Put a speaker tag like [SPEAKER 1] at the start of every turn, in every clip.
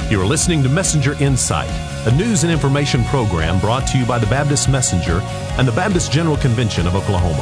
[SPEAKER 1] You are listening to Messenger Insight, a news and information program brought to you by the Baptist Messenger and the Baptist General Convention of Oklahoma.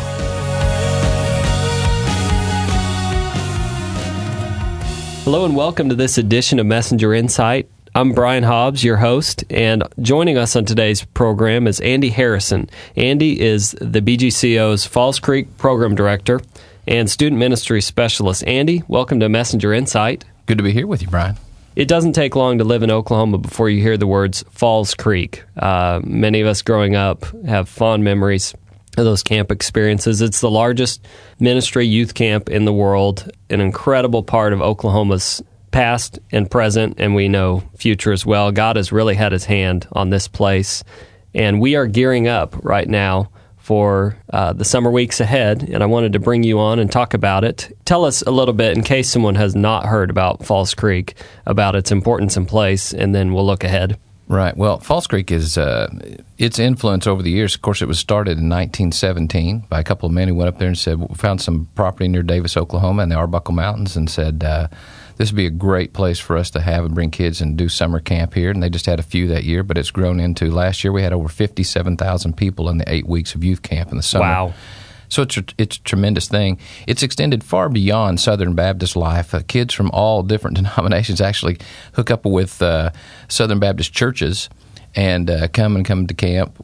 [SPEAKER 2] Hello and welcome to this edition of Messenger Insight. I'm Brian Hobbs, your host, and joining us on today's program is Andy Harrison. Andy is the BGCO's Falls Creek Program Director and Student Ministry Specialist. Andy, welcome to Messenger Insight.
[SPEAKER 3] Good to be here with you, Brian.
[SPEAKER 2] It doesn't take long to live in Oklahoma before you hear the words Falls Creek. Many of us growing up have fond memories of those camp experiences. It's the largest ministry youth camp in the world, an incredible part of Oklahoma's past and present, and we know future as well. God has really had His hand on this place, and we are gearing up right now for the summer weeks ahead, and I wanted to bring you on and talk about it. Tell us a little bit, in case someone has not heard about Falls Creek, about its importance and place, and then we'll look ahead.
[SPEAKER 3] Right. Well, Falls Creek is its influence over the years. Of course, it was started in 1917 by a couple of men who went up there and said, we found some property near Davis, Oklahoma, in the Arbuckle Mountains, and said, this would be a great place for us to have and bring kids and do summer camp here. And they just had a few that year, but it's grown into, last year we had over 57,000 people in the 8 weeks of youth camp in the summer.
[SPEAKER 2] Wow.
[SPEAKER 3] So it's a tremendous thing. It's extended far beyond Southern Baptist life. Kids from all different denominations actually hook up with Southern Baptist churches and come to camp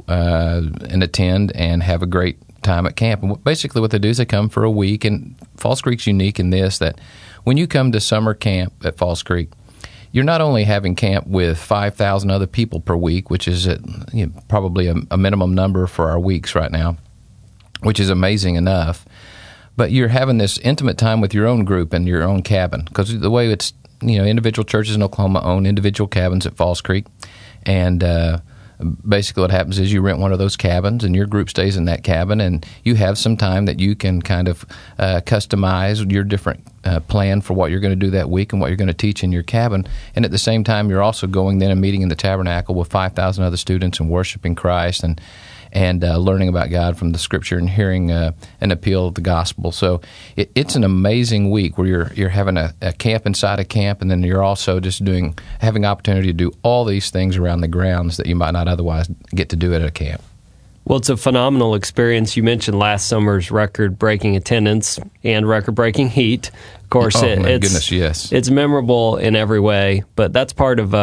[SPEAKER 3] and attend and have a great time at camp. And basically what they do is they come for a week, and Falls Creek's unique in this, that when you come to summer camp at Falls Creek, you're not only having camp with 5,000 other people per week, which is probably a minimum number for our weeks right now, which is amazing enough, but you're having this intimate time with your own group and your own cabin, because the way it's, individual churches in Oklahoma own individual cabins at Falls Creek, and basically what happens is you rent one of those cabins and your group stays in that cabin, and you have some time that you can kind of customize your different plan for what you're going to do that week and what you're going to teach in your cabin. And at the same time, you're also going then and meeting in the tabernacle with 5,000 other students and worshiping Christ and learning about God from the Scripture and hearing an appeal of the gospel. So it's an amazing week where you're having a camp inside a camp, and then you're also just having opportunity to do all these things around the grounds that you might not otherwise get to do at a camp.
[SPEAKER 2] Well, it's a phenomenal experience. You mentioned last summer's record-breaking attendance and record-breaking heat. Of course,
[SPEAKER 3] goodness, yes.
[SPEAKER 2] It's memorable in every way, but that's part of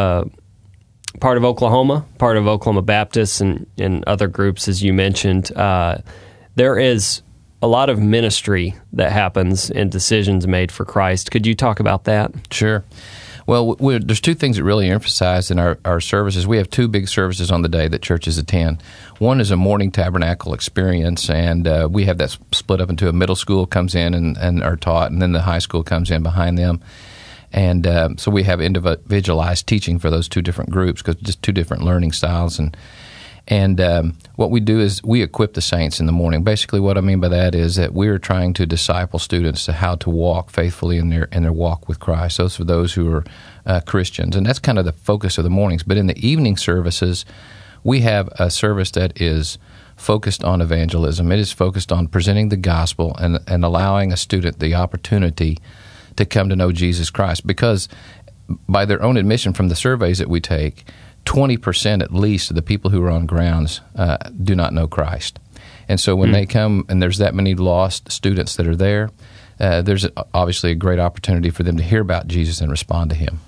[SPEAKER 2] Oklahoma, part of Oklahoma Baptist and other groups, as you mentioned. There is a lot of ministry that happens and decisions made for Christ. Could you talk about that?
[SPEAKER 3] Sure. Well, there's two things that really are emphasized in our services. We have two big services on the day that churches attend. One is a morning tabernacle experience, and we have that split up into a middle school comes in and are taught, and then the high school comes in behind them. And so we have individualized teaching for those two different groups, because just two different learning styles. And what we do is we equip the saints in the morning. Basically what I mean by that is that we're trying to disciple students to how to walk faithfully in their walk with Christ. Those are those who are Christians. And that's kind of the focus of the mornings. But in the evening services, we have a service that is focused on evangelism. It is focused on presenting the gospel and allowing a student the opportunity to come to know Jesus Christ, because by their own admission from the surveys that we take, 20% at least of the people who are on grounds do not know Christ. And so when they come and there's that many lost students that are there, there's obviously a great opportunity for them to hear about Jesus and respond to Him.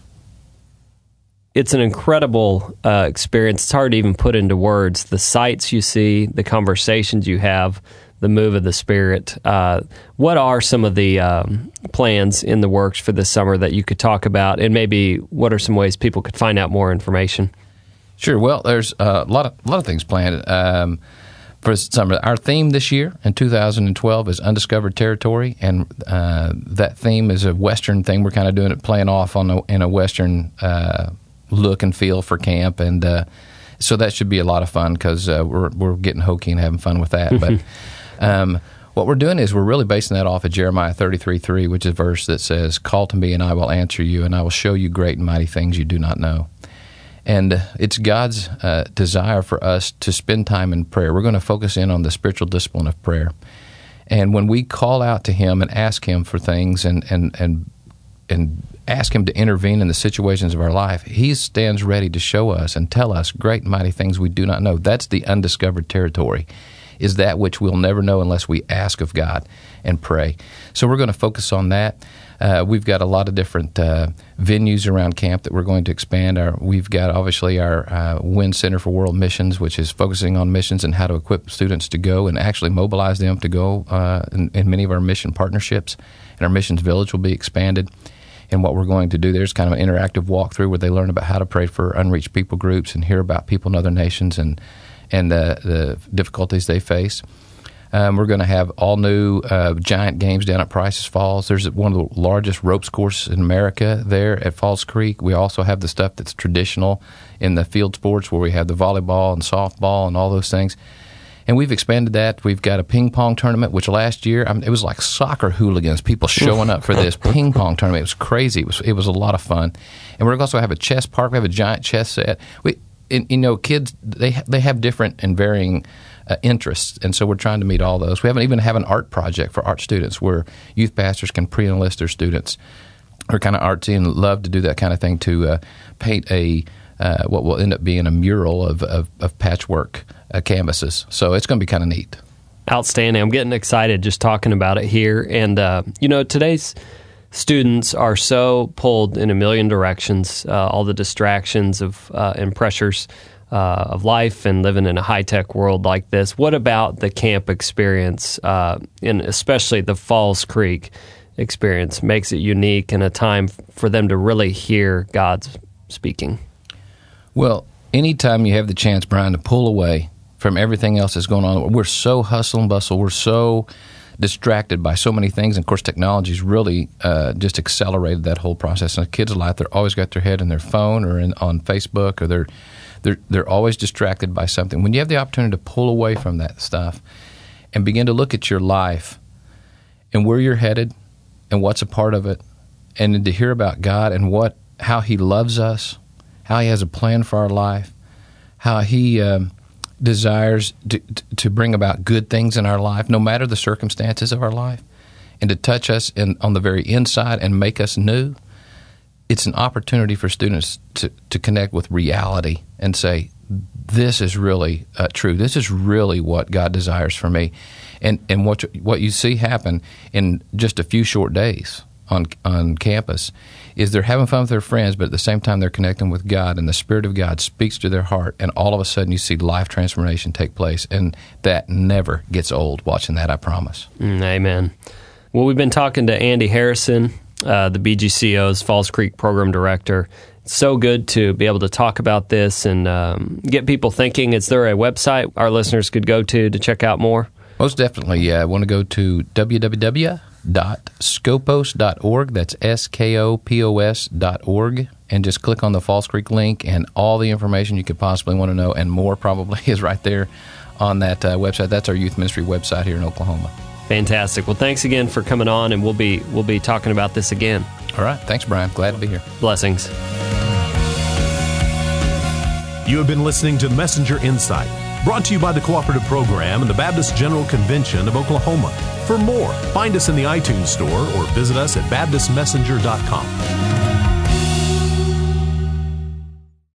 [SPEAKER 2] It's an incredible experience. It's hard to even put into words. The sights you see, the conversations you have, the move of the Spirit. What are some of the plans in the works for this summer that you could talk about, and maybe what are some ways people could find out more information?
[SPEAKER 3] Sure. Well, there's a lot of things planned for summer. Our theme this year in 2012 is Undiscovered Territory, and that theme is a Western thing. We're kind of doing it, playing off in a Western look and feel for camp, and so that should be a lot of fun, because we're getting hokey and having fun with that. But what we're doing is we're really basing that off of Jeremiah 33:3, which is a verse that says, "Call to me, and I will answer you, and I will show you great and mighty things you do not know." And it's God's desire for us to spend time in prayer. We're going to focus in on the spiritual discipline of prayer. And when we call out to Him and ask Him for things and ask Him to intervene in the situations of our life, He stands ready to show us and tell us great and mighty things we do not know. That's the undiscovered territory, is that which we'll never know unless we ask of God and pray. So we're going to focus on that. We've got a lot of different venues around camp that we're going to expand. We've got, obviously, our WIN Center for World Missions, which is focusing on missions and how to equip students to go and actually mobilize them to go in many of our mission partnerships. And our missions village will be expanded. And what we're going to do there is kind of an interactive walkthrough where they learn about how to pray for unreached people groups and hear about people in other nations and the difficulties they face. We're going to have all new giant games down at Price's Falls. There's one of the largest ropes courses in America there at Falls Creek. We also have the stuff that's traditional in the field sports where we have the volleyball and softball and all those things. And we've expanded that. We've got a ping pong tournament, which last year, it was like soccer hooligans, people showing up for this ping pong tournament. It was crazy. It was a lot of fun. And we're going to also have a chess park. We have a giant chess set. Kids, they have different and varying interests, and so we're trying to meet all those. We even have an art project for art students where youth pastors can pre-enlist their students who are kind of artsy and love to do that kind of thing to paint what will end up being a mural of patchwork canvases. So it's going to be kind of neat.
[SPEAKER 2] Outstanding. I'm getting excited just talking about it here. And, today's students are so pulled in a million directions, all the distractions and pressures of life and living in a high-tech world like this. What about the camp experience, and especially the Falls Creek experience, makes it unique and a time for them to really hear God's speaking? Well,
[SPEAKER 3] anytime you have the chance, Brian, to pull away from everything else that's going on, we're so hustle and bustle, we're so distracted by so many things, and of course technology's really just accelerated that whole process. In a kid's life, they're always got their head in their phone or on Facebook, or they're always distracted by something. When you have the opportunity to pull away from that stuff and begin to look at your life and where you're headed and what's a part of it, and to hear about God and how He loves us, how He has a plan for our life, how He desires to bring about good things in our life, no matter the circumstances of our life, and to touch us on the very inside and make us new. It's an opportunity for students to connect with reality and say, this is really true. This is really what God desires for me. And what you see happen in just a few short days on campus is they're having fun with their friends, but at the same time they're connecting with God, and the Spirit of God speaks to their heart, and all of a sudden you see life transformation take place, and that never gets old, watching that, I promise.
[SPEAKER 2] Amen. Well, we've been talking to Andy Harrison, the BGCO's Falls Creek Program Director. It's so good to be able to talk about this and get people thinking. Is there a website our listeners could go to check out more?
[SPEAKER 3] Most definitely, yeah. I want to go to www.scopos.org. That's skopos.org, and just click on the Falls Creek link, and all the information you could possibly want to know, and more probably, is right there on that website. That's our youth ministry website here in Oklahoma.
[SPEAKER 2] Fantastic. Well, thanks again for coming on, and we'll be talking about this again.
[SPEAKER 3] All right. Thanks, Brian. Glad to be here.
[SPEAKER 2] Blessings.
[SPEAKER 1] You have been listening to Messenger Insight, brought to you by the Cooperative Program and the Baptist General Convention of Oklahoma. For more, find us in the iTunes Store or visit us at baptistmessenger.com.